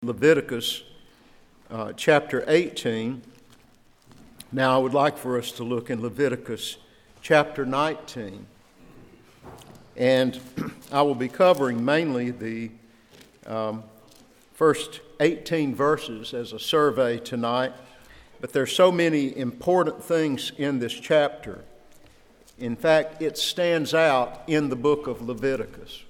Leviticus chapter 18. Now I would like for us to look in Leviticus chapter 19. And I will be covering mainly the first 18 verses as a survey tonight. But there are so many important things in this chapter. In fact, it stands out in the book of Leviticus.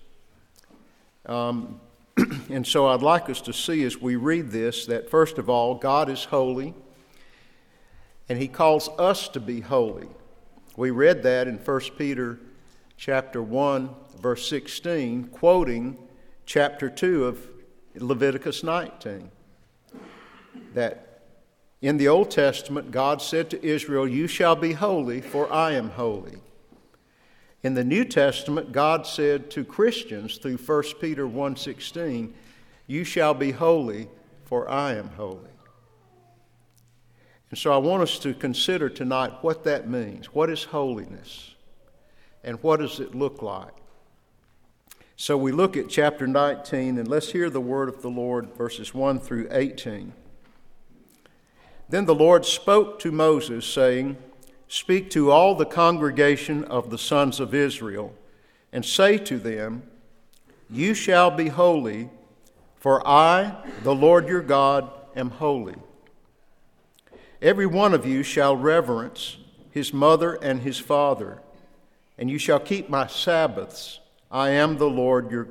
And so I'd like us to see as we read this that, first of all, God is holy, and He calls us to be holy. We read that in 1 Peter chapter 1, verse 16, quoting chapter 2 of Leviticus 19. That in the Old Testament, God said to Israel, "You shall be holy, for I am holy." In the New Testament, God said to Christians through 1 Peter 1:16, "You shall be holy, for I am holy." And so I want us to consider tonight what that means. What is holiness? And what does it look like? So we look at chapter 19, and let's hear the word of the Lord, verses 1 through 18. Then the Lord spoke to Moses, saying, "Speak to all the congregation of the sons of Israel, and say to them, You shall be holy, for I, the Lord your God, am holy. Every one of you shall reverence his mother and his father, and you shall keep my Sabbaths. I, the Lord your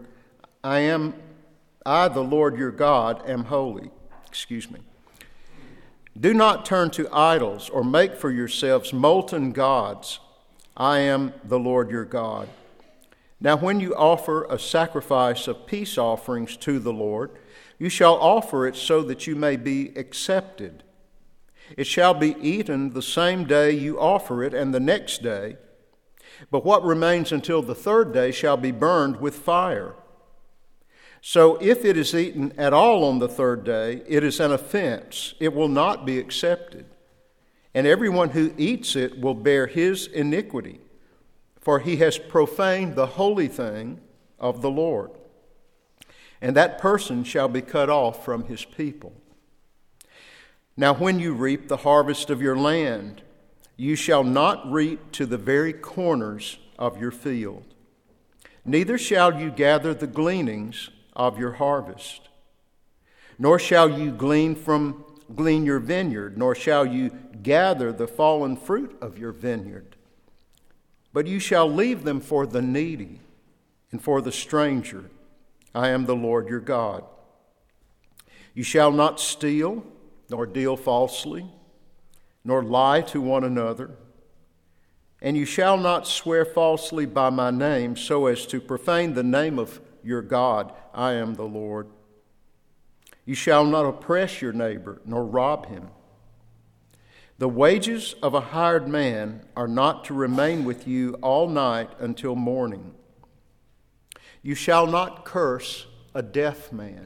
God, am holy." "Do not turn to idols or make for yourselves molten gods. I am the Lord your God. Now when you offer a sacrifice of peace offerings to the Lord, you shall offer it so that you may be accepted. It shall be eaten the same day you offer it and the next day, but what remains until the third day shall be burned with fire. So if it is eaten at all on the third day, it is an offense. It will not be accepted. And everyone who eats it will bear his iniquity, for he has profaned the holy thing of the Lord. And that person shall be cut off from his people. Now when you reap the harvest of your land, you shall not reap to the very corners of your field. Neither shall you gather the gleanings of your harvest. Nor shall you glean your vineyard, nor shall you gather the fallen fruit of your vineyard. But you shall leave them for the needy and for the stranger. I am the Lord your God. You shall not steal, nor deal falsely, nor lie to one another. And you shall not swear falsely by my name, so as to profane the name of your God. I am the Lord. You shall not oppress your neighbor, nor rob him. The wages of a hired man are not to remain with you all night until morning. You shall not curse a deaf man,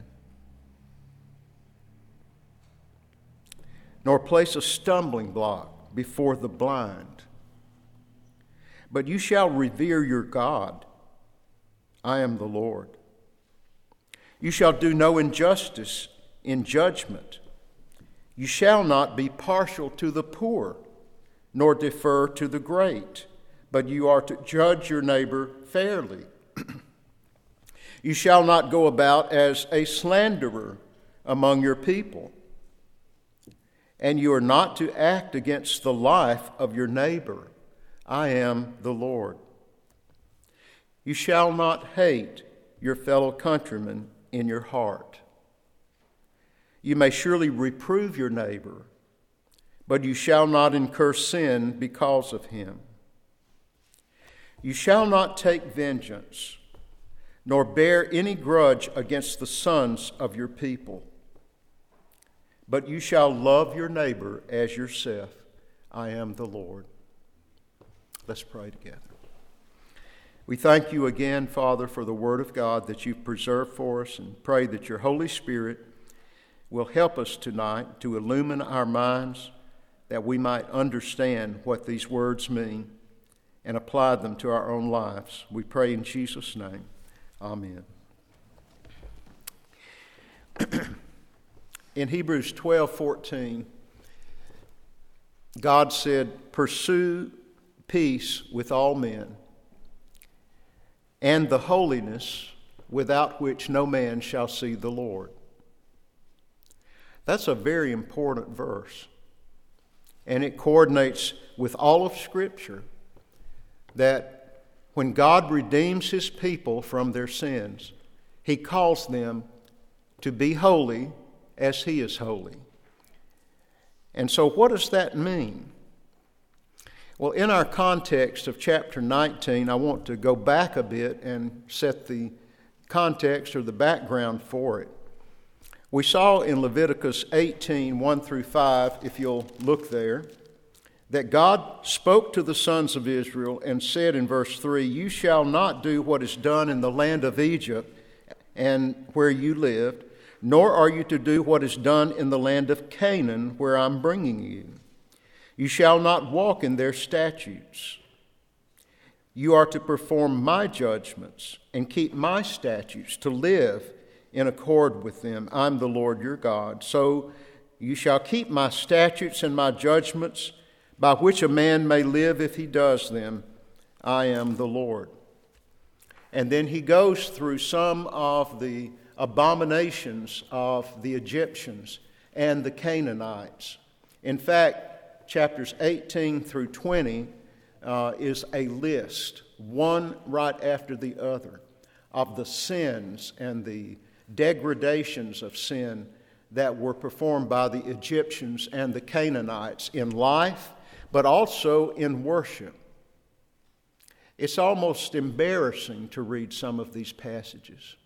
nor place a stumbling block before the blind. But you shall revere your God. I am the Lord. You shall do no injustice in judgment. You shall not be partial to the poor, nor defer to the great, but you are to judge your neighbor fairly. You shall not go about as a slanderer among your people, and you are not to act against the life of your neighbor. I am the Lord. You shall not hate your fellow countrymen in your heart. You may surely reprove your neighbor, but you shall not incur sin because of him. You shall not take vengeance, nor bear any grudge against the sons of your people, but you shall love your neighbor as yourself. I am the Lord." Let's pray together. We thank you again, Father, for the Word of God that you've preserved for us, and pray that your Holy Spirit will help us tonight to illumine our minds that we might understand what these words mean and apply them to our own lives. We pray in Jesus' name. Amen. In Hebrews 12:14, God said, "Pursue peace with all men, and the holiness without which no man shall see the Lord." That's a very important verse, and it coordinates with all of Scripture that when God redeems His people from their sins, He calls them to be holy as He is holy. And so what does that mean? Well, in our context of chapter 19, I want to go back a bit and set the context or the background for it. We saw in Leviticus 18, 1 through 5, if you'll look there, that God spoke to the sons of Israel and said in verse 3, "You shall not do what is done in the land of Egypt and where you lived, nor are you to do what is done in the land of Canaan where I'm bringing you. You shall not walk in their statutes. You are to perform my judgments and keep my statutes, to live in accord with them. I'm the Lord your God. So you shall keep my statutes and my judgments, by which a man may live if he does them. I am the Lord." And then he goes through some of the abominations of the Egyptians and the Canaanites. In fact, chapters 18 through 20 is a list, one right after the other, of the sins and the degradations of sin that were performed by the Egyptians and the Canaanites in life, but also in worship. It's almost embarrassing to read some of these passages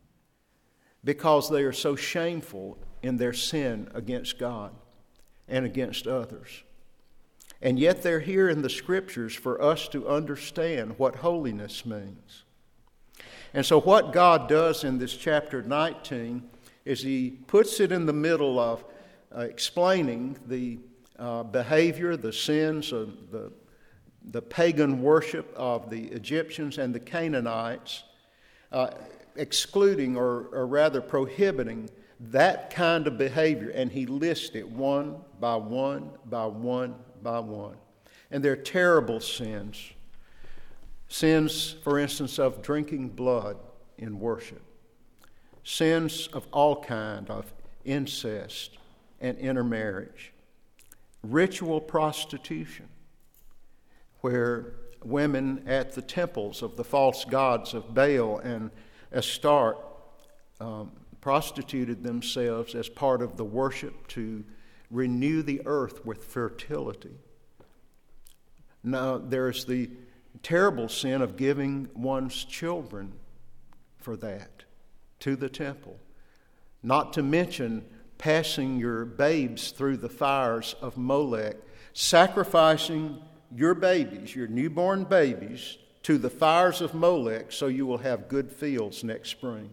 because they are so shameful in their sin against God and against others. And yet they're here in the Scriptures for us to understand what holiness means. And so what God does in this chapter 19 is He puts it in the middle of explaining the behavior, the sins of the pagan worship of the Egyptians and the Canaanites, excluding or rather prohibiting that kind of behavior. And He lists it one by one by one by one. And they're terrible sins. Sins, for instance, of drinking blood in worship. Sins of all kind, of incest and intermarriage. Ritual prostitution, where women at the temples of the false gods of Baal and Astarte prostituted themselves as part of the worship to renew the earth with fertility. Now, there's the terrible sin of giving one's children for that to the temple. Not to mention passing your babes through the fires of Molech, sacrificing your babies, your newborn babies, to the fires of Molech so you will have good fields next spring.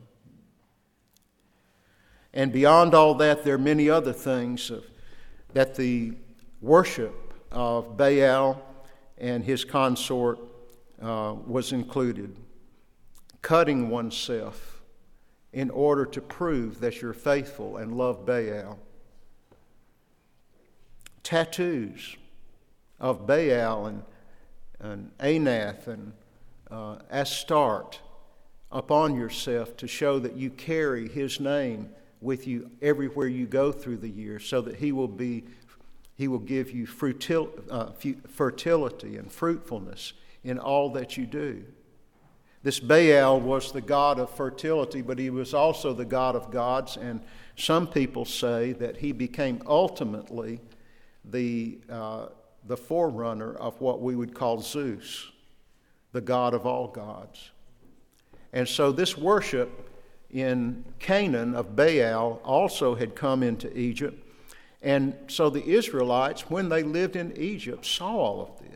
And beyond all that, there are many other things that the worship of Baal and his consort was included. Cutting oneself in order to prove that you're faithful and love Baal. Tattoos of Baal and Anath and Astarte upon yourself to show that you carry his name with you everywhere you go through the year, so that he will give you fertility and fruitfulness in all that you do. This Baal was the god of fertility, but he was also the god of gods, and some people say that he became ultimately the forerunner of what we would call Zeus, the god of all gods. And so this worship in Canaan of Baal also had come into Egypt. And so the Israelites, when they lived in Egypt, saw all of this.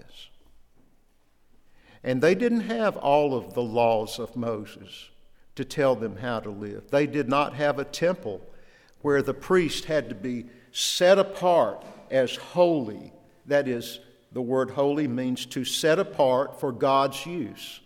And they didn't have all of the laws of Moses to tell them how to live. They did not have a temple where the priest had to be set apart as holy. That is, the word holy means to set apart for God's use.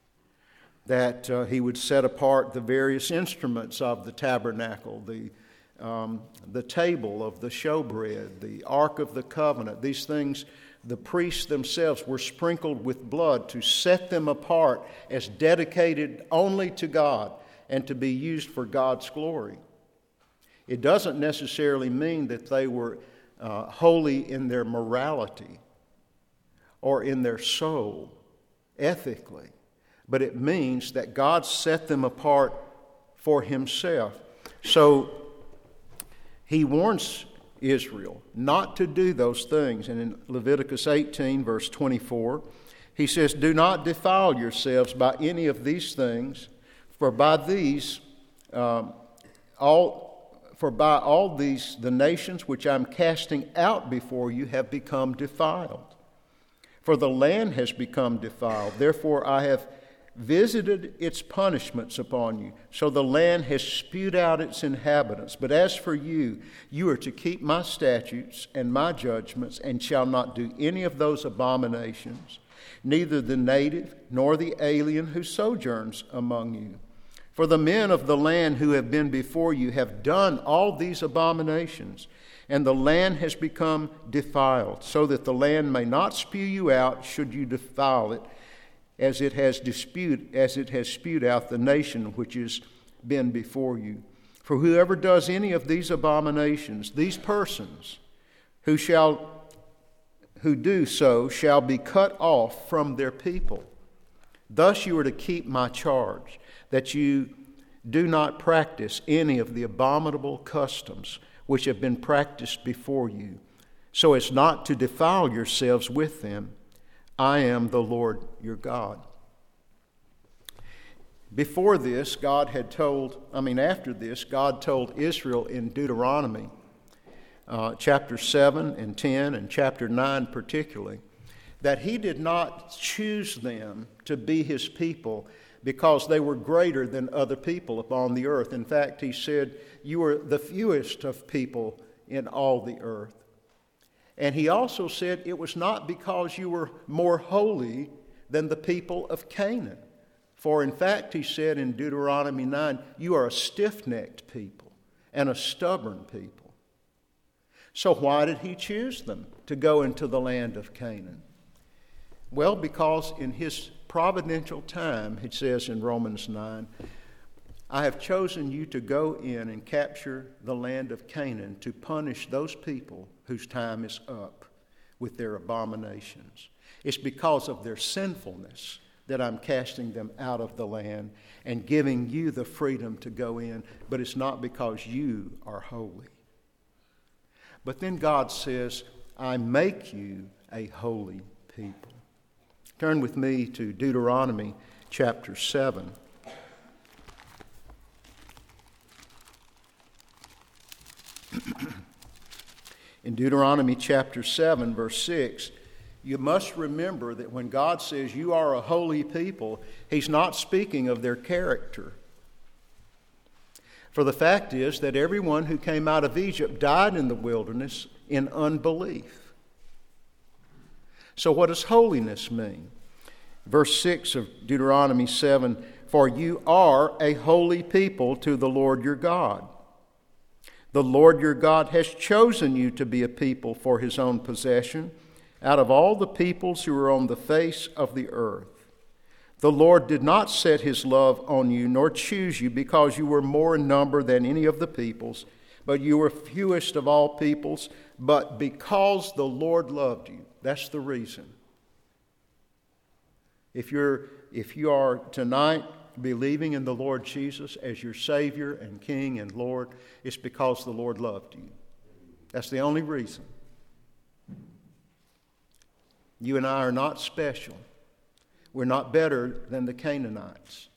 That he would set apart the various instruments of the tabernacle, the the table of the showbread, the Ark of the Covenant, these things, the priests themselves were sprinkled with blood to set them apart as dedicated only to God and to be used for God's glory. It doesn't necessarily mean that they were holy in their morality or in their soul, ethically, but it means that God set them apart for Himself. So He warns Israel not to do those things. And in Leviticus 18, verse 24, He says, "Do not defile yourselves by any of these things, for by all these the nations which I am casting out before you have become defiled. For the land has become defiled. Therefore I have visited its punishments upon you. So the land has spewed out its inhabitants. But as for you, you are to keep my statutes and my judgments, and shall not do any of those abominations, neither the native nor the alien who sojourns among you. For the men of the land who have been before you have done all these abominations, and the land has become defiled, so that the land may not spew you out should you defile it, as it has spewed out the nation which has been before you. For whoever does any of these abominations, these persons who do so shall be cut off from their people. Thus you are to keep my charge, that you do not practice any of the abominable customs which have been practiced before you, so as not to defile yourselves with them. I am the Lord your God." After this, God told Israel in Deuteronomy chapter 7 and 10 and chapter 9 particularly, that He did not choose them to be His people because they were greater than other people upon the earth. In fact, He said, "You are the fewest of people in all the earth." And He also said it was not because you were more holy than the people of Canaan. For in fact, He said in Deuteronomy 9, you are a stiff-necked people and a stubborn people. So why did He choose them to go into the land of Canaan? Well, because in His providential time, it says in Romans 9, "I have chosen you to go in and capture the land of Canaan to punish those people whose time is up with their abominations." It's because of their sinfulness that I'm casting them out of the land and giving you the freedom to go in, but it's not because you are holy. But then God says, "I make you a holy people." Turn with me to Deuteronomy chapter 7. In Deuteronomy chapter 7, verse 6, you must remember that when God says you are a holy people, He's not speaking of their character. For the fact is that everyone who came out of Egypt died in the wilderness in unbelief. So what does holiness mean? Verse 6 of Deuteronomy 7, "For you are a holy people to the Lord your God. The Lord your God has chosen you to be a people for His own possession out of all the peoples who are on the face of the earth. The Lord did not set His love on you nor choose you because you were more in number than any of the peoples, but you were fewest of all peoples, but because the Lord loved you." That's the reason. If you are tonight believing in the Lord Jesus as your Savior and King and Lord, it's because the Lord loved you. That's the only reason. You and I are not special. We're not better than the Canaanites.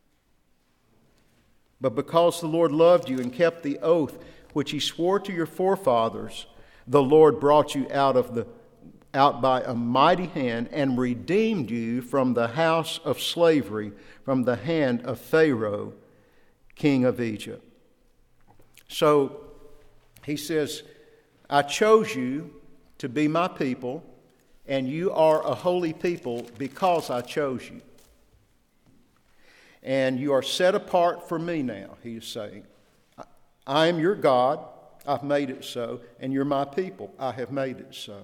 But because the Lord loved you and kept the oath which He swore to your forefathers, the Lord brought you out by a mighty hand and redeemed you from the house of slavery, from the hand of Pharaoh, king of Egypt. So He says, "I chose you to be my people, and you are a holy people because I chose you. And you are set apart for me now," He is saying. I am your God, I've made it so, and you're my people, I have made it so.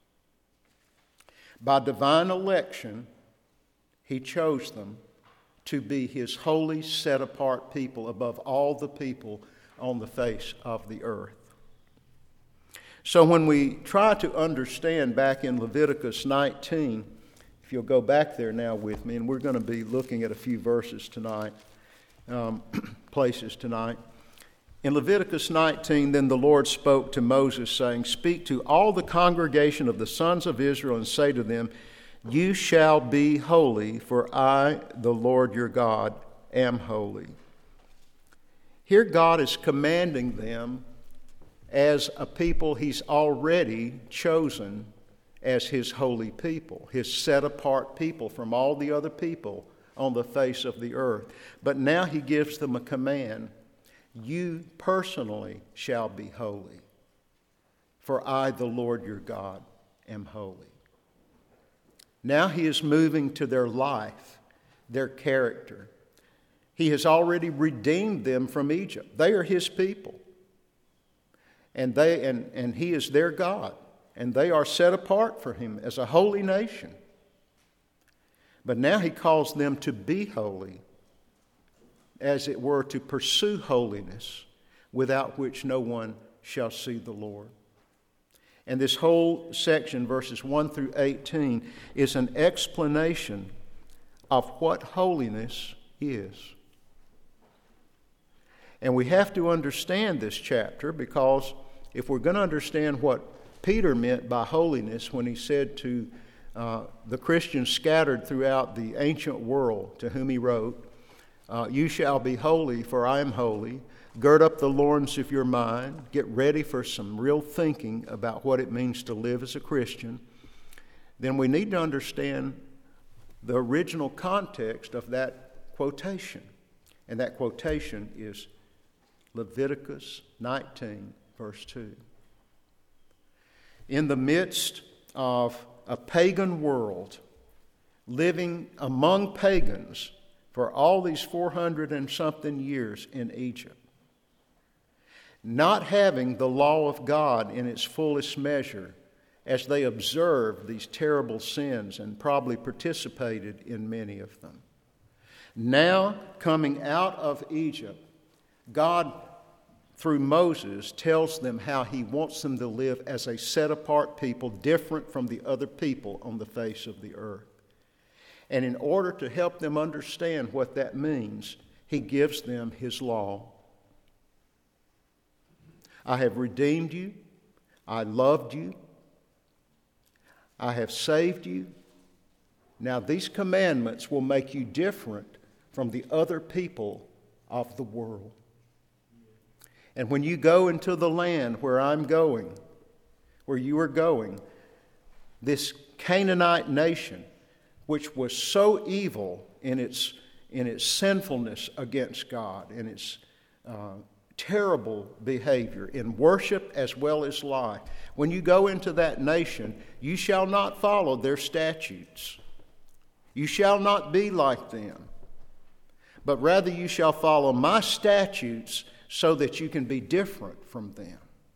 By divine election, he chose them to be his holy, set-apart people above all the people on the face of the earth. So when we try to understand back in Leviticus 19, if you'll go back there now with me, and we're going to be looking at a few verses tonight, places tonight. In Leviticus 19, then the Lord spoke to Moses, saying, "Speak to all the congregation of the sons of Israel and say to them, you shall be holy, for I, the Lord your God, am holy." Here God is commanding them as a people he's already chosen as his holy people, his set-apart people from all the other people on the face of the earth. But now he gives them a command. You personally shall be holy, for I, the Lord your God, am holy. Now he is moving to their life, their character. He has already redeemed them from Egypt. They are his people. And he is their God. And they are set apart for him as a holy nation. But now he calls them to be holy, as it were, to pursue holiness, without which no one shall see the Lord. And this whole section, verses 1 through 18, is an explanation of what holiness is. And we have to understand this chapter, because if we're going to understand what Peter meant by holiness when he said to the Christians scattered throughout the ancient world to whom he wrote, you shall be holy, for I am holy. Gird up the loins of your mind. Get ready for some real thinking about what it means to live as a Christian. Then we need to understand the original context of that quotation. And that quotation is Leviticus 19, verse 2. In the midst of a pagan world, living among pagans for all these 400 and something years in Egypt, not having the law of God in its fullest measure, as they observed these terrible sins and probably participated in many of them. Now, coming out of Egypt, God, through Moses, tells them how he wants them to live as a set-apart people, different from the other people on the face of the earth. And in order to help them understand what that means, he gives them his law. I have redeemed you. I loved you. I have saved you. Now these commandments will make you different from the other people of the world. And when you go into the land where I'm going, where you are going, this Canaanite nation, which was so evil in its sinfulness against God, in its terrible behavior in worship as well as life. When you go into that nation, you shall not follow their statutes. You shall not be like them, but rather you shall follow my statutes so that you can be different from them.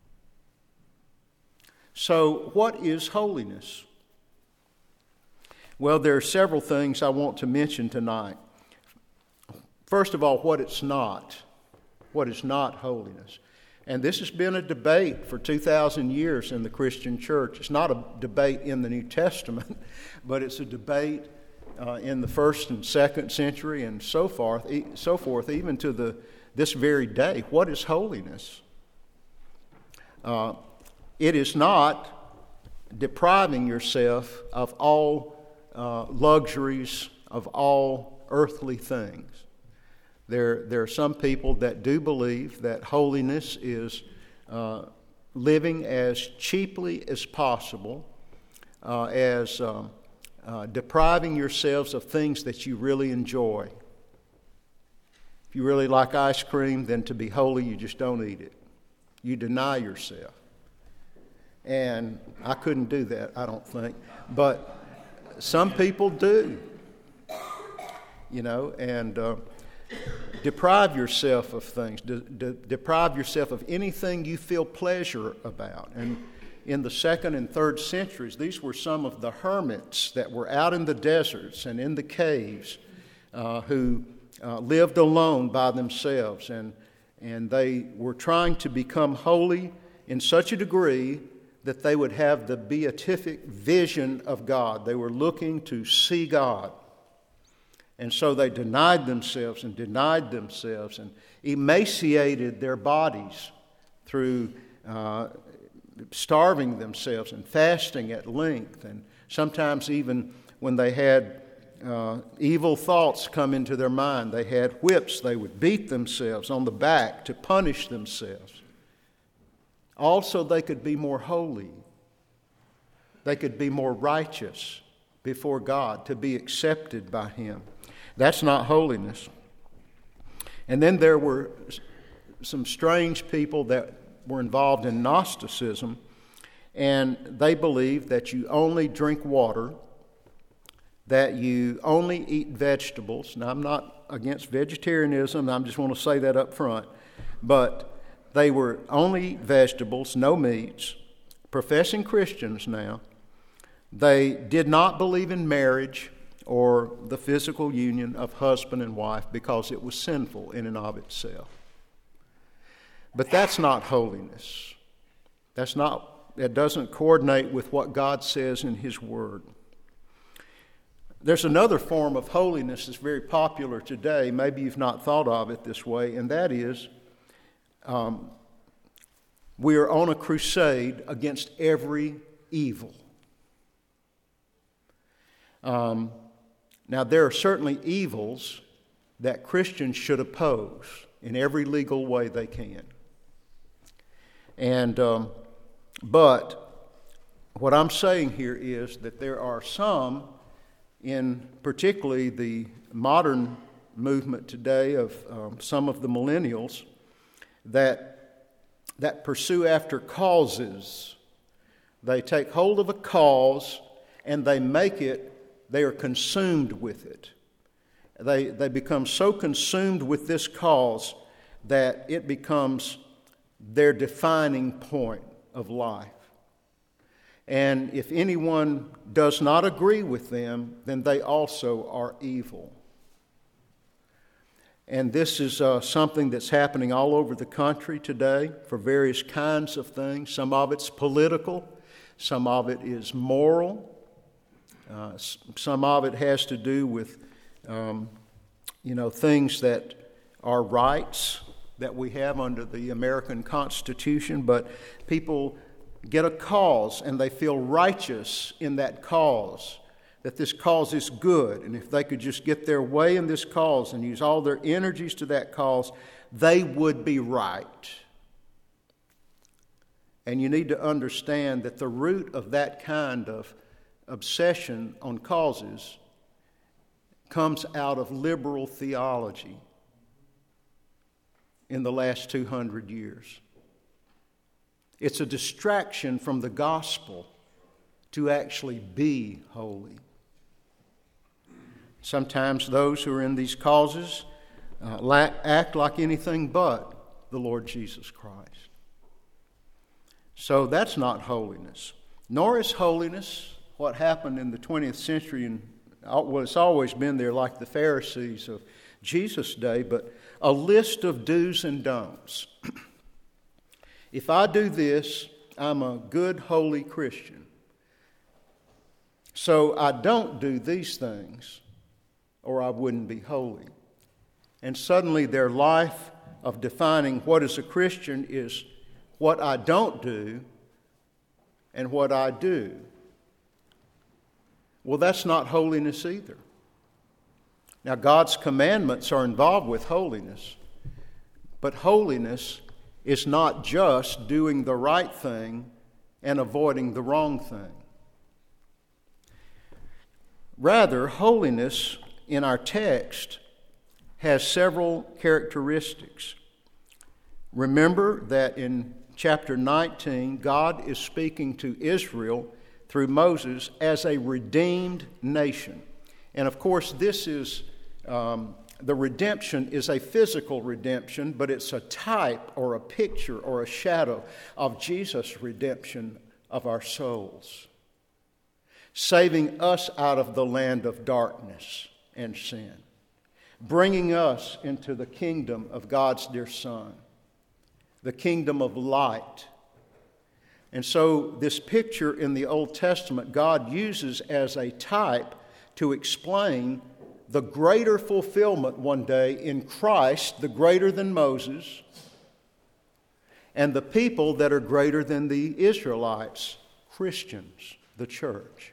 So, what is holiness? Well, there are several things I want to mention tonight. First of all, what it's not. What is not holiness? And this has been a debate for 2,000 years in the Christian church. It's not a debate in the New Testament, but it's a debate in the 1st and 2nd century and so forth, even to this very day. What is holiness? It is not depriving yourself of all luxuries, of all earthly things. There are some people that do believe that holiness is living as cheaply as possible, as depriving yourselves of things that you really enjoy. If you really like ice cream, then to be holy, you just don't eat it. You deny yourself. And I couldn't do that, I don't think. But some people do, and deprive yourself of things, deprive yourself of anything you feel pleasure about. And in the 2nd and 3rd centuries, these were some of the hermits that were out in the deserts and in the caves who lived alone by themselves. And they were trying to become holy in such a degree that they would have the beatific vision of God. They were looking to see God. And so they denied themselves and emaciated their bodies through starving themselves and fasting at length. And sometimes even when they had evil thoughts come into their mind, they had whips. They would beat themselves on the back to punish themselves. Also, they could be more holy. They could be more righteous before God to be accepted by Him. That's not holiness. And then there were some strange people that were involved in Gnosticism, and they believed that you only drink water, that you only eat vegetables. Now, I'm not against vegetarianism. I just want to say that up front. But they were only eat vegetables, no meats, professing Christians now. They did not believe in marriage or the physical union of husband and wife because it was sinful in and of itself. But that's not holiness. It doesn't coordinate with what God says in His Word. There's another form of holiness that's very popular today. Maybe you've not thought of it this way, and that is we are on a crusade against every evil. Now, there are certainly evils that Christians should oppose in every legal way they can. And but what I'm saying here is that there are some, in particularly the modern movement today of some of the millennials, that pursue after causes. They take hold of a cause and they are consumed with it. They become so consumed with this cause that it becomes their defining point of life. And if anyone does not agree with them, then they also are evil. And this is something that's happening all over the country today for various kinds of things. Some of it's political, some of it is moral, some of it has to do with things that are rights that we have under the American Constitution. But people get a cause and they feel righteous in that cause, that this cause is good, and if they could just get their way in this cause and use all their energies to that cause, they would be right. And you need to understand that the root of that kind of obsession on causes comes out of liberal theology in the last 200 years. It's a distraction from the gospel to actually be holy. Sometimes those who are in these causes act like anything but the Lord Jesus Christ. So that's not holiness. Nor is holiness what happened in the 20th century, and it's always been there, like the Pharisees of Jesus' day, but a list of do's and don'ts. If I do this, I'm a good, holy Christian. So I don't do these things, or I wouldn't be holy. And suddenly their life of defining what is a Christian is what I don't do and what I do. Well, that's not holiness either. Now, God's commandments are involved with holiness, but holiness is not just doing the right thing and avoiding the wrong thing. Rather, holiness in our text has several characteristics. Remember that in chapter 19, God is speaking to Israel through Moses as a redeemed nation. And of course, this is the redemption is a physical redemption, but it's a type or a picture or a shadow of Jesus' redemption of our souls, saving us out of the land of darkness and sin, bringing us into the kingdom of God's dear Son, the kingdom of light. And so this picture in the Old Testament, God uses as a type to explain the greater fulfillment one day in Christ, the greater than Moses, and the people that are greater than the Israelites, Christians, the church.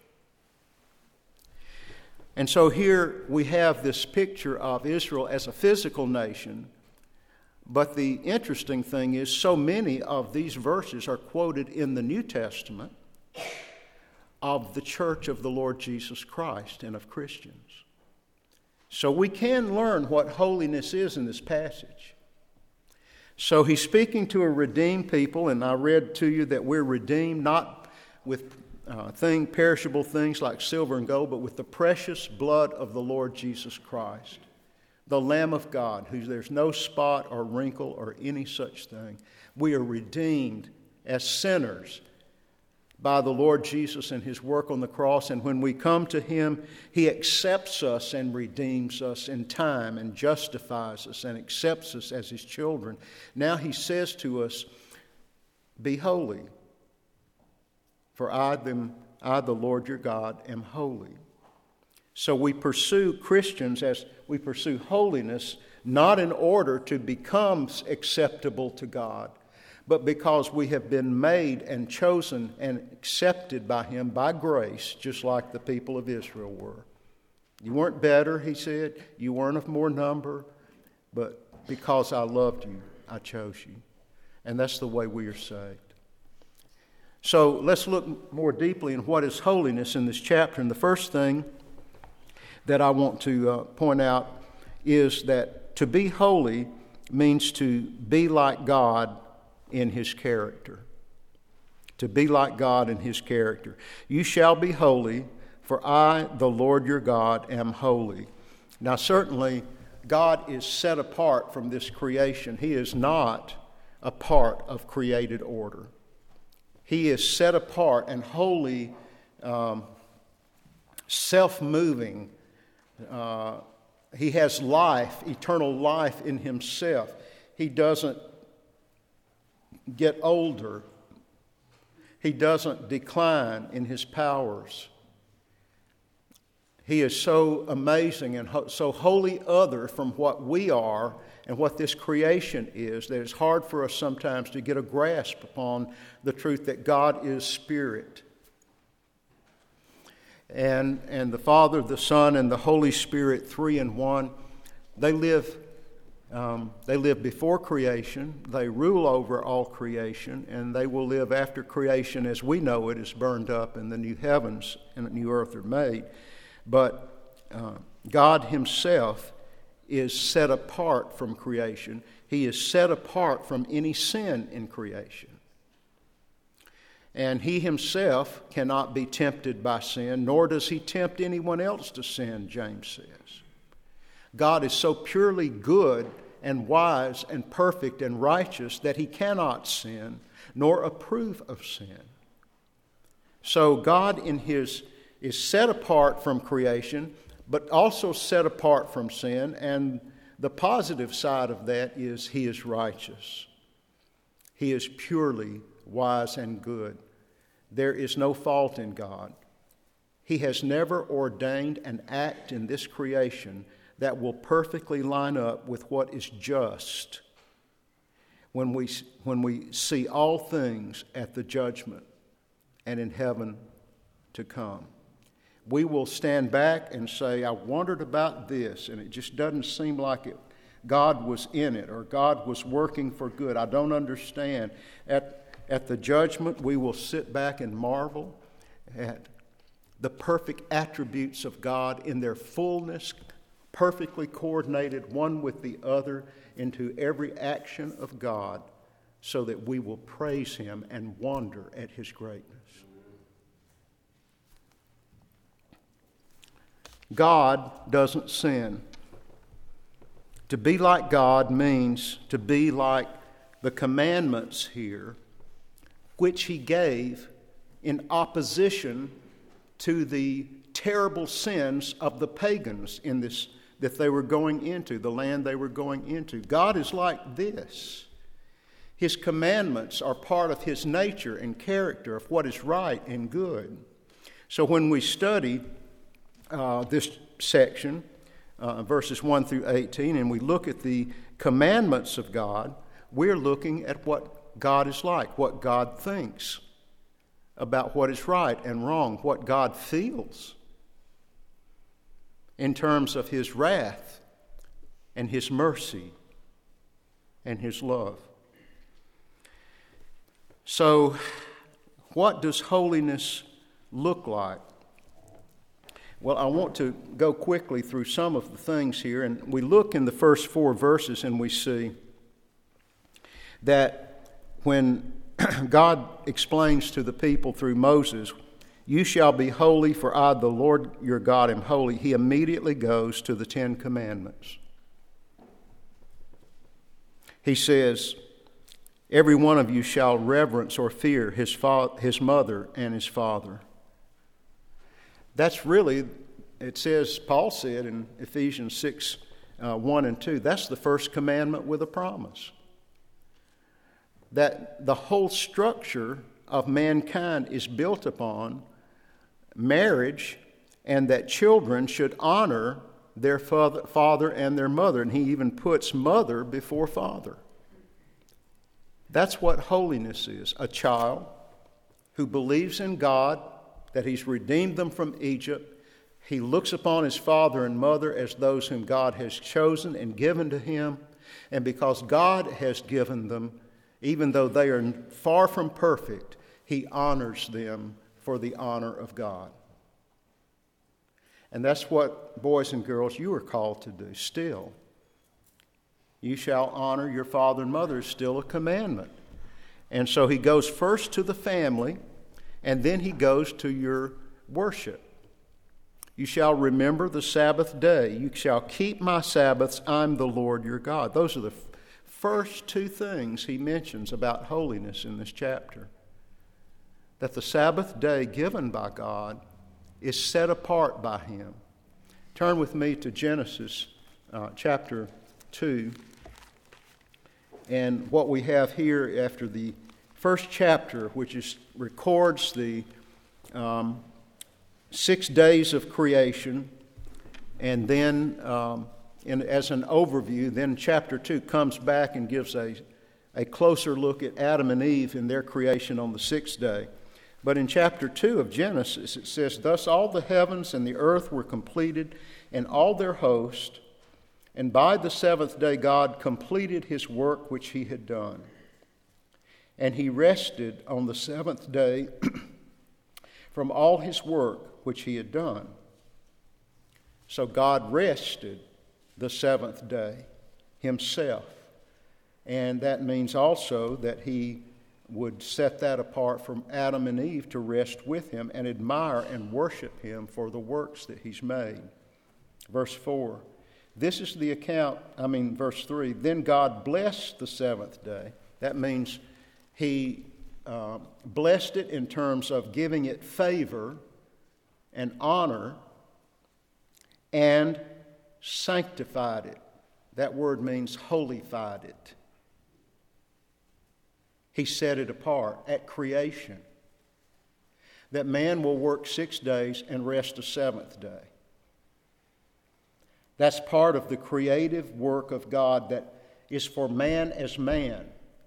And so here we have this picture of Israel as a physical nation, but the interesting thing is so many of these verses are quoted in the New Testament of the church of the Lord Jesus Christ and of Christians. So we can learn what holiness is in this passage. So he's speaking to a redeemed people, and I read to you that we're redeemed not with perishable things like silver and gold, but with the precious blood of the Lord Jesus Christ, the Lamb of God, whose there's no spot or wrinkle or any such thing. We are redeemed as sinners by the Lord Jesus and his work on the cross. And when we come to him, he accepts us and redeems us in time and justifies us and accepts us as his children. Now he says to us, be holy, for I, the Lord your God, am holy. So we pursue Christians as we pursue holiness, not in order to become acceptable to God, but because we have been made and chosen and accepted by him by grace, just like the people of Israel were. You weren't better, he said. You weren't of more number, but because I loved you, I chose you. And that's the way we are saved. So let's look more deeply in what is holiness in this chapter. And the first thing that I want to point out is that to be holy means to be like God in his character. To be like God in his character. You shall be holy, for I, the Lord your God, am holy. Now certainly, God is set apart from this creation. He is not a part of created order. He is set apart and holy, self-moving. He has life, eternal life in himself. He doesn't get older. He doesn't decline in his powers. He is so amazing and so wholly other from what we are and what this creation is that it's hard for us sometimes to get a grasp upon the truth that God is spirit. And the Father, the Son, and the Holy Spirit, three in one, they live before creation, they rule over all creation, and they will live after creation as we know it is burned up and the new heavens and the new earth are made. But God himself is set apart from creation. He is set apart from any sin in creation. And he himself cannot be tempted by sin, nor does he tempt anyone else to sin, James says. God is so purely good and wise and perfect and righteous that he cannot sin, nor approve of sin. So God is set apart from creation, but also set apart from sin, and the positive side of that is he is righteous. He is purely wise and good. There is no fault in God. He has never ordained an act in this creation that will perfectly line up with what is just when we see all things at the judgment and in heaven to come. We will stand back and say, I wondered about this, and it just doesn't seem like it. God was in it, or God was working for good. I don't understand. At the judgment, we will sit back and marvel at the perfect attributes of God in their fullness, perfectly coordinated one with the other into every action of God, so that we will praise him and wonder at his greatness. God doesn't sin. To be like God means to be like the commandments here, which he gave in opposition to the terrible sins of the pagans in this that they were going into, the land they were going into. God is like this. His commandments are part of his nature and character of what is right and good. So when we study this section, verses 1 through 18, and we look at the commandments of God, we're looking at what God is like, what God thinks about what is right and wrong, what God feels in terms of his wrath and his mercy and his love. So, what does holiness look like? Well, I want to go quickly through some of the things here, and we look in the first 4 verses and we see that when God explains to the people through Moses, "You shall be holy, for I, the Lord your God, am holy," he immediately goes to the 10 Commandments. He says, "Every one of you shall reverence or fear his mother and his father." That's really, it says, Paul said in Ephesians 6, 1 and 2, that's the first commandment with a promise. That the whole structure of mankind is built upon marriage, and that children should honor their father and their mother. And he even puts mother before father. That's what holiness is. A child who believes in God, that he's redeemed them from Egypt. He looks upon his father and mother as those whom God has chosen and given to him. And because God has given them, even though they are far from perfect, he honors them for the honor of God. And that's what, boys and girls, you are called to do still. You shall honor your father and mother is still a commandment. And so he goes first to the family, and then he goes to your worship. You shall remember the Sabbath day. You shall keep my Sabbaths. I'm the Lord your God. Those are the first 2 things he mentions about holiness in this chapter. That the Sabbath day given by God is set apart by him. Turn with me to Genesis chapter 2. And what we have here after the first chapter, which records the 6 days of creation, and then as an overview, then chapter 2 comes back and gives a closer look at Adam and Eve in their creation on the 6th day. But in chapter 2 of Genesis, it says, "Thus all the heavens and the earth were completed, and all their host. And by the 7th day God completed his work which he had done. And he rested on the 7th day from all his work which he had done." So God rested the 7th day himself. And that means also that he would set that apart from Adam and Eve to rest with him and admire and worship him for the works that he's made. Verse 4. This is the account, verse 3. "Then God blessed the 7th day." That means he blessed it in terms of giving it favor and honor, and sanctified it. That word means holified it. He set it apart at creation. That man will work 6 days and rest the 7th day. That's part of the creative work of God that is for man as man.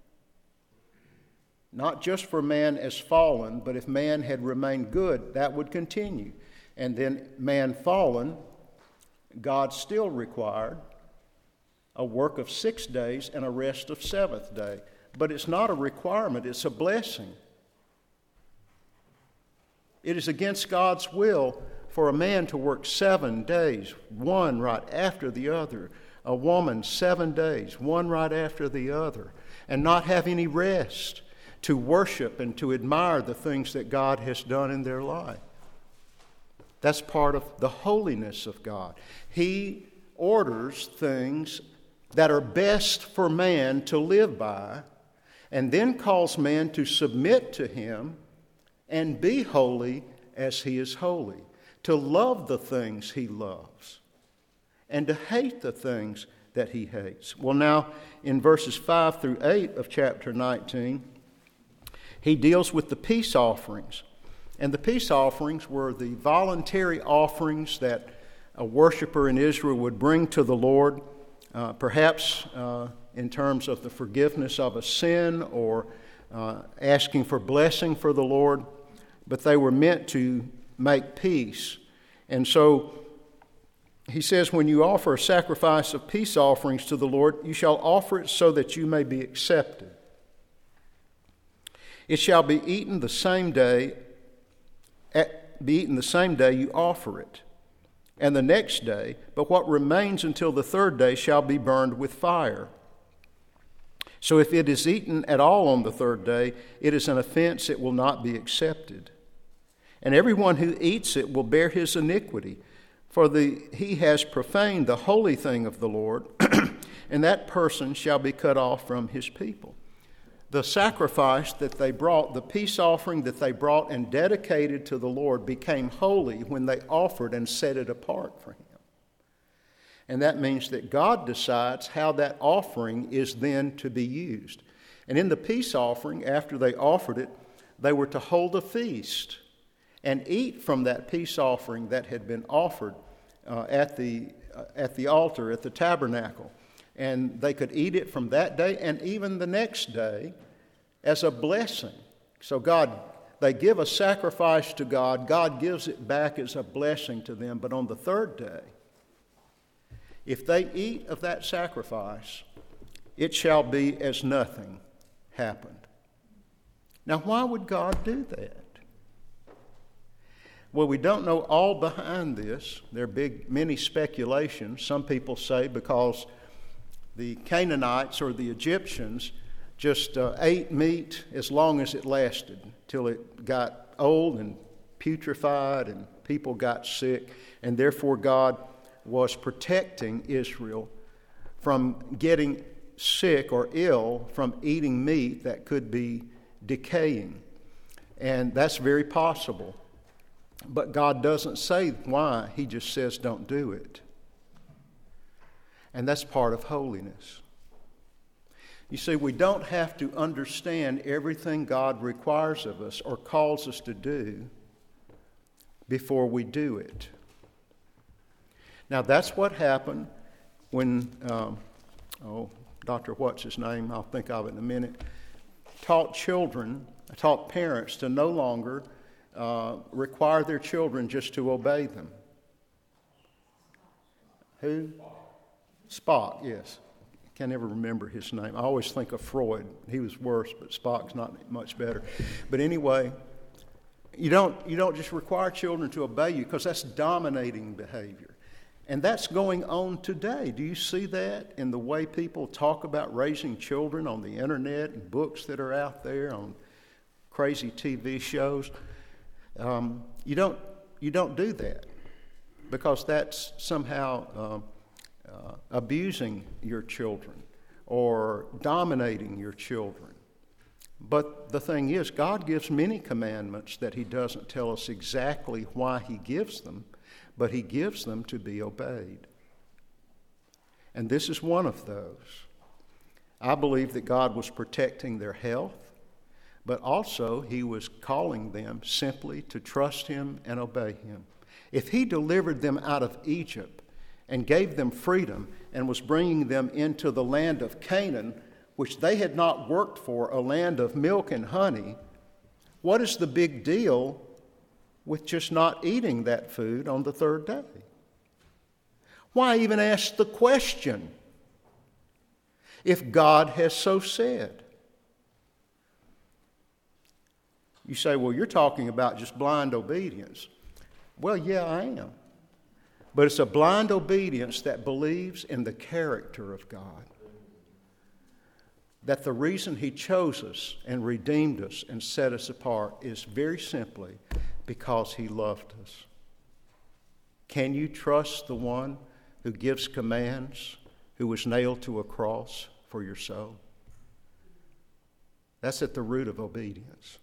Not just for man as fallen, but if man had remained good, that would continue. And then man fallen, God still required a work of 6 days and a rest of 7th day. But it's not a requirement, it's a blessing. It is against God's will for a man to work 7 days, one right after the other. A woman 7 days, one right after the other, and not have any rest to worship and to admire the things that God has done in their life. That's part of the holiness of God. He orders things that are best for man to live by, and then calls man to submit to him and be holy as he is holy, to love the things he loves, and to hate the things that he hates. Well, now, in verses 5 through 8 of chapter 19, he deals with the peace offerings. And the peace offerings were the voluntary offerings that a worshiper in Israel would bring to the Lord, perhaps in terms of the forgiveness of a sin or asking for blessing for the Lord, but they were meant to make peace. And so he says, when you offer a sacrifice of peace offerings to the Lord, you shall offer it so that you may be accepted. It shall be eaten the same day you offer it, and the next day, but what remains until the third day shall be burned with fire. So if it is eaten at all on the third day, it is an offense, it will not be accepted. And everyone who eats it will bear his iniquity, for he has profaned the holy thing of the Lord, and that person shall be cut off from his people. The sacrifice that they brought, the peace offering that they brought and dedicated to the Lord, became holy when they offered and set it apart for him. And that means that God decides how that offering is then to be used. And in the peace offering, after they offered it, they were to hold a feast and eat from that peace offering that had been offered at the altar, at the tabernacle. And they could eat it from that day and even the next day as a blessing. So they give a sacrifice to God. God gives it back as a blessing to them. But on the third day, if they eat of that sacrifice, it shall be as nothing happened. Now, why would God do that? Well, we don't know all behind this. There are many speculations. Some people say because the Canaanites or the Egyptians just ate meat as long as it lasted, till it got old and putrefied and people got sick, and therefore God was protecting Israel from getting sick or ill from eating meat that could be decaying. And that's very possible. But God doesn't say why. He just says don't do it. And that's part of holiness. You see, we don't have to understand everything God requires of us or calls us to do before we do it. Now, that's what happened when, Dr. What's his name? I'll think of it in a minute. Taught parents to no longer require their children just to obey them. Who? Spock, yes. I can never remember his name. I always think of Freud. He was worse, but Spock's not much better. But anyway, you don't just require children to obey you, because that's dominating behavior. And that's going on today. Do you see that in the way people talk about raising children on the internet and books that are out there, on crazy TV shows? You don't do that, because that's somehow abusing your children or dominating your children. But the thing is, God gives many commandments that he doesn't tell us exactly why he gives them, but he gives them to be obeyed. And this is one of those. I believe that God was protecting their health, but also he was calling them simply to trust him and obey him. If he delivered them out of Egypt and gave them freedom and was bringing them into the land of Canaan, which they had not worked for, a land of milk and honey, what is the big deal with just not eating that food on the third day? Why even ask the question if God has so said? You say, well, you're talking about just blind obedience. Well, yeah, I am. But it's a blind obedience that believes in the character of God. That the reason he chose us and redeemed us and set us apart is very simply because he loved us. Can you trust the one who gives commands who was nailed to a cross for your soul. That's at the root of obedience.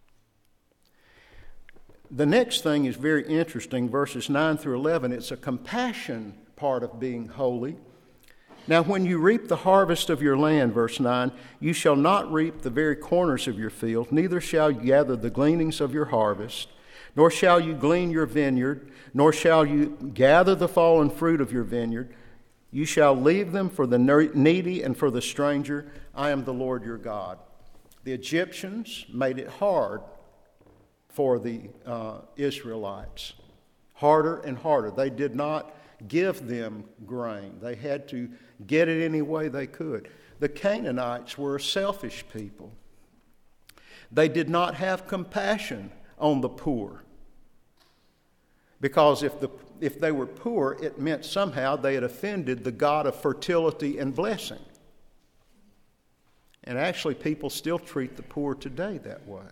The next thing is very interesting, verses 9 through 11. It's a compassion part of being holy. Now, when you reap the harvest of your land, verse 9, you shall not reap the very corners of your field, neither shall you gather the gleanings of your harvest, nor shall you glean your vineyard, nor shall you gather the fallen fruit of your vineyard. You shall leave them for the needy and for the stranger. I am the Lord your God. The Egyptians made it hard for the Israelites, harder and harder. They did not give them grain. They had to get it any way they could. The Canaanites were a selfish people. They did not have compassion on the poor, because if they were poor, it meant somehow they had offended the God of fertility and blessing. And actually, people still treat the poor today that way.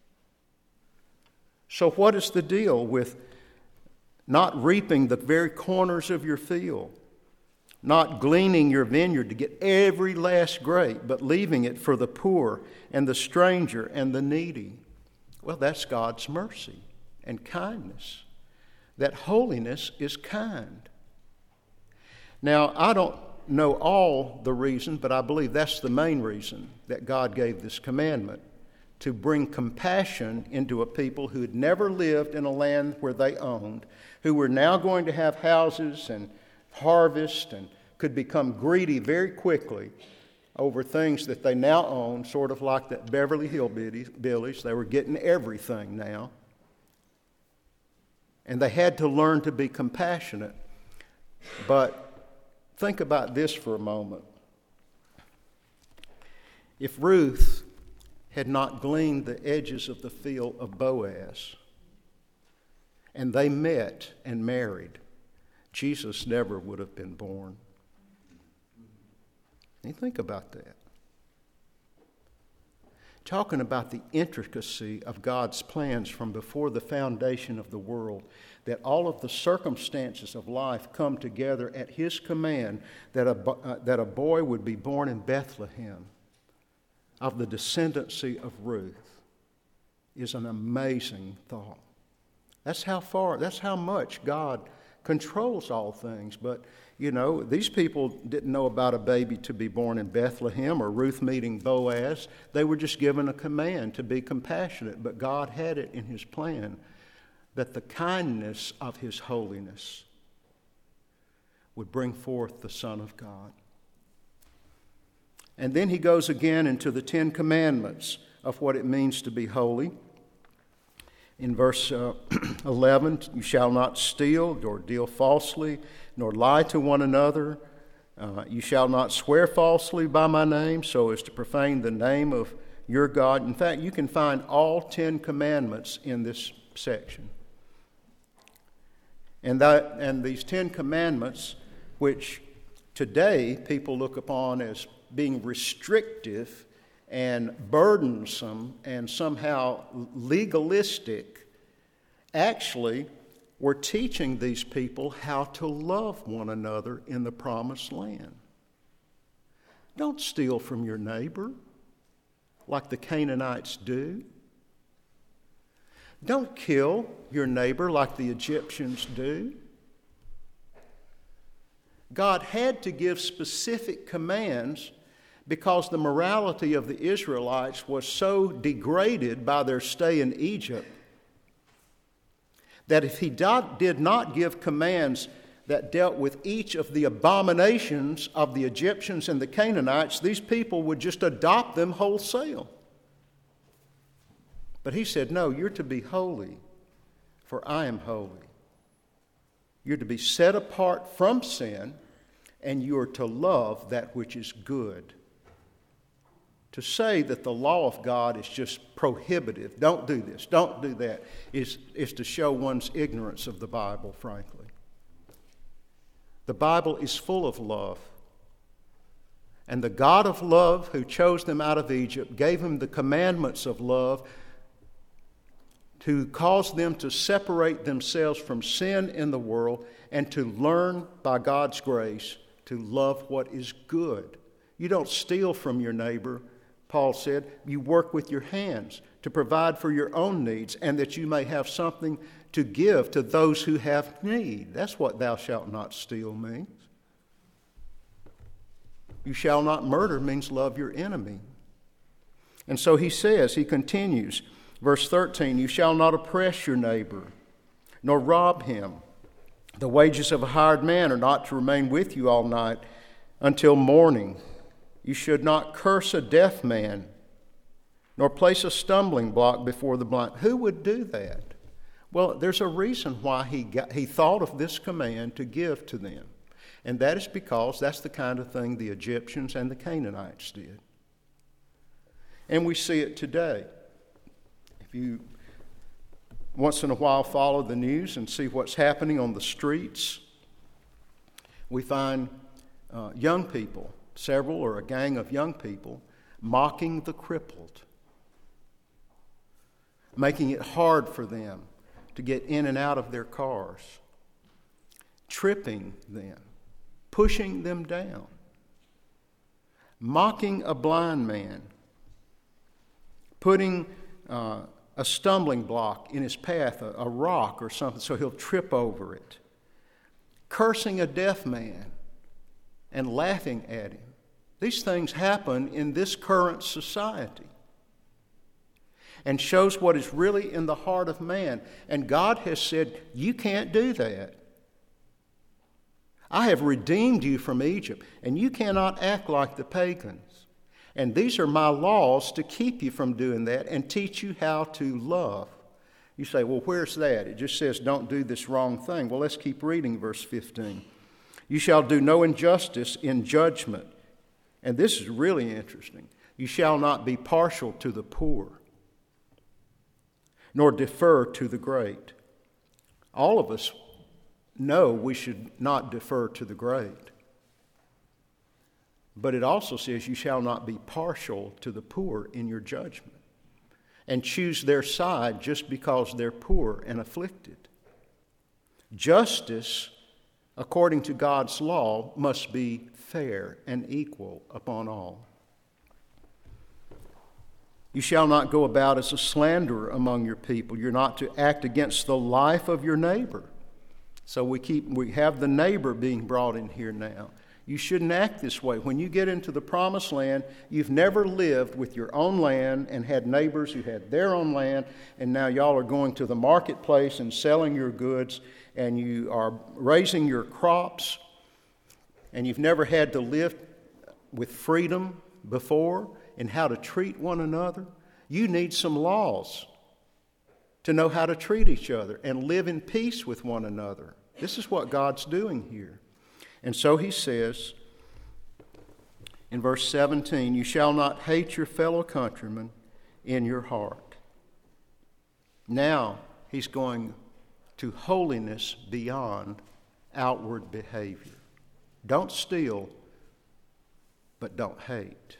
So what is the deal with not reaping the very corners of your field, not gleaning your vineyard to get every last grape, but leaving it for the poor and the stranger and the needy? Well, that's God's mercy and kindness. That holiness is kind. Now, I don't know all the reason, but I believe that's the main reason that God gave this commandment, to bring compassion into a people who had never lived in a land where they owned, who were now going to have houses and harvest and could become greedy very quickly over things that they now own, sort of like that Beverly Hillbillies. They were getting everything now. And they had to learn to be compassionate. But think about this for a moment. If Ruth had not gleaned the edges of the field of Boaz, and they met and married, Jesus never would have been born. You think about that. Talking about the intricacy of God's plans from before the foundation of the world, that all of the circumstances of life come together at His command, that a boy would be born in Bethlehem of the descendancy of Ruth, is an amazing thought. That's how much God controls all things. But, you know, these people didn't know about a baby to be born in Bethlehem or Ruth meeting Boaz. They were just given a command to be compassionate. But God had it in His plan that the kindness of His holiness would bring forth the Son of God. And then He goes again into the 10 Commandments of what it means to be holy. In verse 11, you shall not steal, nor deal falsely, nor lie to one another. You shall not swear falsely by my name, so as to profane the name of your God. In fact, you can find all 10 commandments in this section. And these 10 commandments, which today people look upon as being restrictive and burdensome and somehow legalistic, actually were teaching these people how to love one another in the promised land. Don't steal from your neighbor like the Canaanites do. Don't kill your neighbor like the Egyptians do. God had to give specific commands because the morality of the Israelites was so degraded by their stay in Egypt that if He did not give commands that dealt with each of the abominations of the Egyptians and the Canaanites, these people would just adopt them wholesale. But He said, no, you're to be holy, for I am holy. You're to be set apart from sin, and you are to love that which is good. To say that the law of God is just prohibitive, don't do this, don't do that, is to show one's ignorance of the Bible, frankly. The Bible is full of love. And the God of love who chose them out of Egypt gave them the commandments of love to cause them to separate themselves from sin in the world and to learn by God's grace to love what is good. You don't steal from your neighbor, Paul said. You work with your hands to provide for your own needs and that you may have something to give to those who have need. That's what thou shalt not steal means. You shall not murder means love your enemy. And so he says, he continues, verse 13, you shall not oppress your neighbor, nor rob him. The wages of a hired man are not to remain with you all night until morning. You should not curse a deaf man, nor place a stumbling block before the blind. Who would do that? Well, there's a reason why he thought of this command to give to them. And that is because that's the kind of thing the Egyptians and the Canaanites did. And we see it today. If you once in a while follow the news and see what's happening on the streets, we find young people, several or a gang of young people, mocking the crippled, making it hard for them to get in and out of their cars, tripping them, pushing them down, mocking a blind man, putting a stumbling block in his path, a rock or something, so he'll trip over it, cursing a deaf man and laughing at him. These things happen in this current society and shows what is really in the heart of man. And God has said, you can't do that. I have redeemed you from Egypt, and you cannot act like the pagans. And these are my laws to keep you from doing that and teach you how to love. You say, well, where's that? It just says don't do this wrong thing. Well, let's keep reading verse 15. You shall do no injustice in judgment. And this is really interesting. You shall not be partial to the poor, nor defer to the great. All of us know we should not defer to the great. But it also says you shall not be partial to the poor in your judgment and choose their side just because they're poor and afflicted. Justice, according to God's law, must be fair and equal upon all. You shall not go about as a slanderer among your people. You're not to act against the life of your neighbor. So we have the neighbor being brought in here now. You shouldn't act this way. When you get into the promised land, you've never lived with your own land and had neighbors who had their own land, and now y'all are going to the marketplace and selling your goods, and you are raising your crops, and you've never had to live with freedom before and how to treat one another. You need some laws to know how to treat each other and live in peace with one another. This is what God's doing here. And so he says in verse 17, you shall not hate your fellow countrymen in your heart. Now he's going to holiness beyond outward behavior. Don't steal, but don't hate.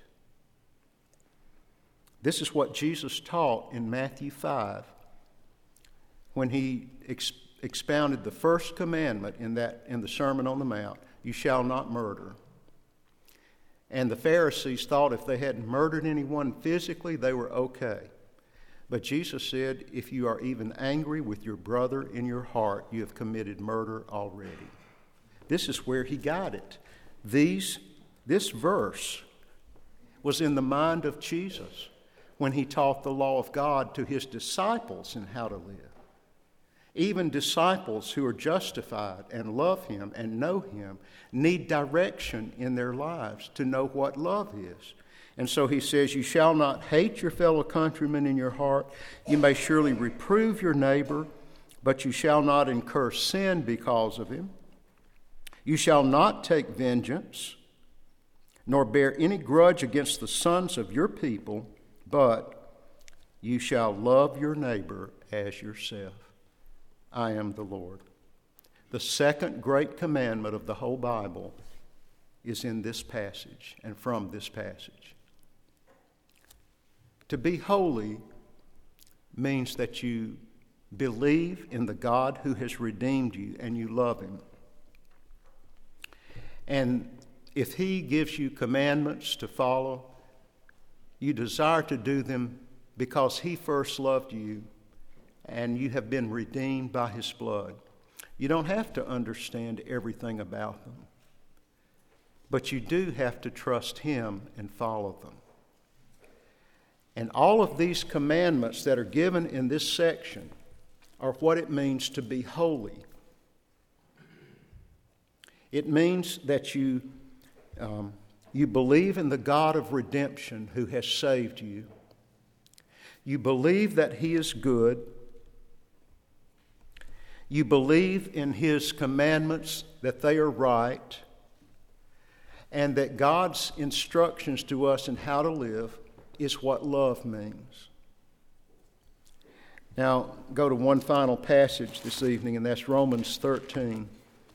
This is what Jesus taught in Matthew 5 when he expounded the first commandment in the Sermon on the Mount. You shall not murder. And the Pharisees thought if they hadn't murdered anyone physically, they were okay. But Jesus said, if you are even angry with your brother in your heart, you have committed murder already. This is where he got it. This verse was in the mind of Jesus when he taught the law of God to his disciples in how to live. Even disciples who are justified and love him and know him need direction in their lives to know what love is. And so he says, you shall not hate your fellow countrymen in your heart. You may surely reprove your neighbor, but you shall not incur sin because of him. You shall not take vengeance, nor bear any grudge against the sons of your people, but you shall love your neighbor as yourself. I am the Lord. The second great commandment of the whole Bible is in this passage and from this passage. To be holy means that you believe in the God who has redeemed you and you love him. And if He gives you commandments to follow, you desire to do them because He first loved you and you have been redeemed by His blood. You don't have to understand everything about them, but you do have to trust Him and follow them. And all of these commandments that are given in this section are what it means to be holy. It means that you believe in the God of redemption who has saved you. You believe that He is good. You believe in His commandments, that they are right, and that God's instructions to us in how to live is what love means. Now, go to one final passage this evening, and that's Romans 13.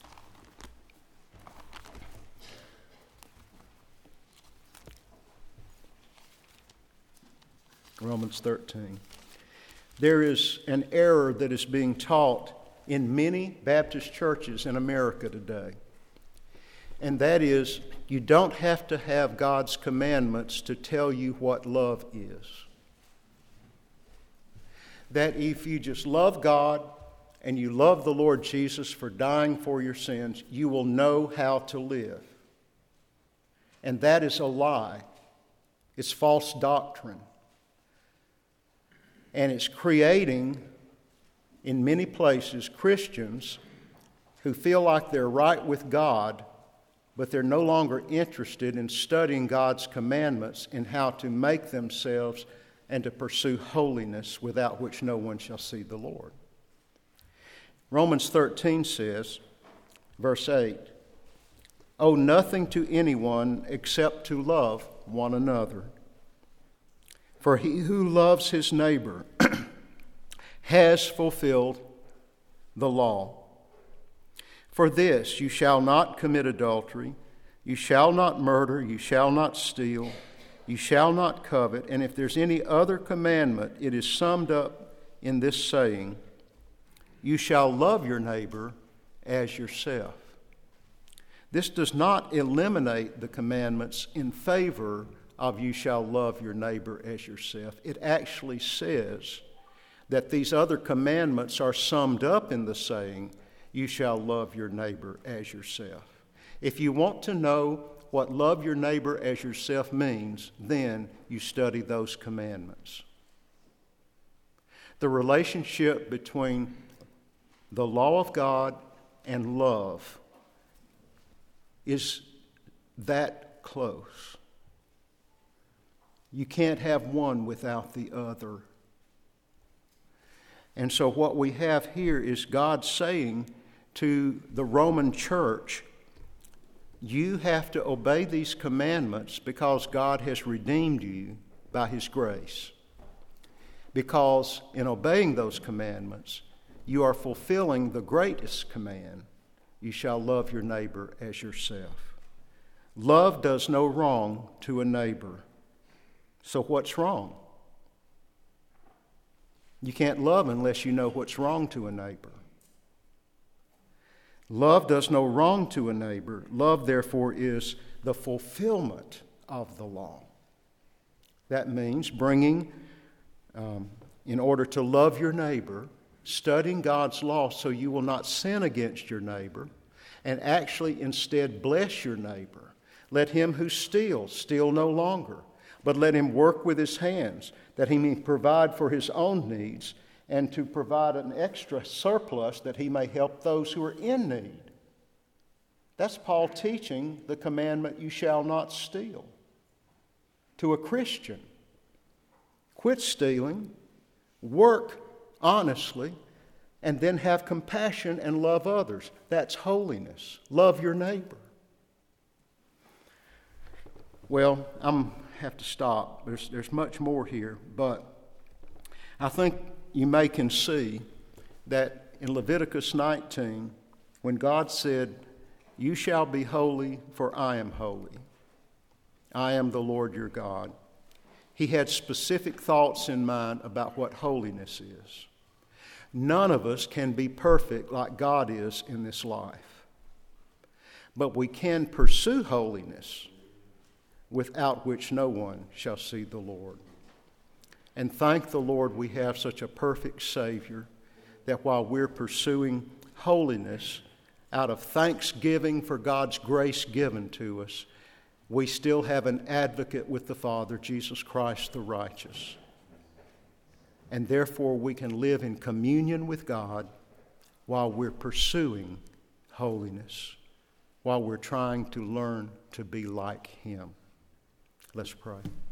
Romans 13. There is an error that is being taught in many Baptist churches in America today. And that is, you don't have to have God's commandments to tell you what love is. That if you just love God and you love the Lord Jesus for dying for your sins, you will know how to live. And that is a lie. It's false doctrine. And it's creating, in many places, Christians who feel like they're right with God, but they're no longer interested in studying God's commandments and how to make themselves and to pursue holiness, without which no one shall see the Lord. Romans 13 says, verse 8, "Owe nothing to anyone except to love one another. For he who loves his neighbor has fulfilled the law. For this, you shall not commit adultery, you shall not murder, you shall not steal, you shall not covet. And if there's any other commandment, it is summed up in this saying, you shall love your neighbor as yourself." This does not eliminate the commandments in favor of you shall love your neighbor as yourself. It actually says that these other commandments are summed up in the saying, you shall love your neighbor as yourself. If you want to know what love your neighbor as yourself means, then you study those commandments. The relationship between the law of God and love is that close. You can't have one without the other. And so what we have here is God saying to the Roman church, you have to obey these commandments because God has redeemed you by His grace. Because in obeying those commandments, you are fulfilling the greatest command, you shall love your neighbor as yourself. Love does no wrong to a neighbor. So what's wrong? You can't love unless you know what's wrong to a neighbor. Love does no wrong to a neighbor. Love, therefore, is the fulfillment of the law. That means bringing, in order to love your neighbor, studying God's law so you will not sin against your neighbor, and actually instead bless your neighbor. Let him who steals steal no longer, but let him work with his hands, that he may provide for his own needs, and to provide an extra surplus that he may help those who are in need. That's Paul teaching the commandment, you shall not steal, to a Christian. Quit stealing, work honestly, and then have compassion and love others. That's holiness. Love your neighbor. Well, I'm have to stop. There's much more here, but I think you can see that in Leviticus 19, when God said, you shall be holy, for I am holy. I am the Lord your God. He had specific thoughts in mind about what holiness is. None of us can be perfect like God is in this life. but we can pursue holiness, without which no one shall see the Lord. And thank the Lord we have such a perfect Savior that while we're pursuing holiness out of thanksgiving for God's grace given to us, we still have an advocate with the Father, Jesus Christ the righteous. And therefore we can live in communion with God while we're pursuing holiness, while we're trying to learn to be like Him. Let's pray.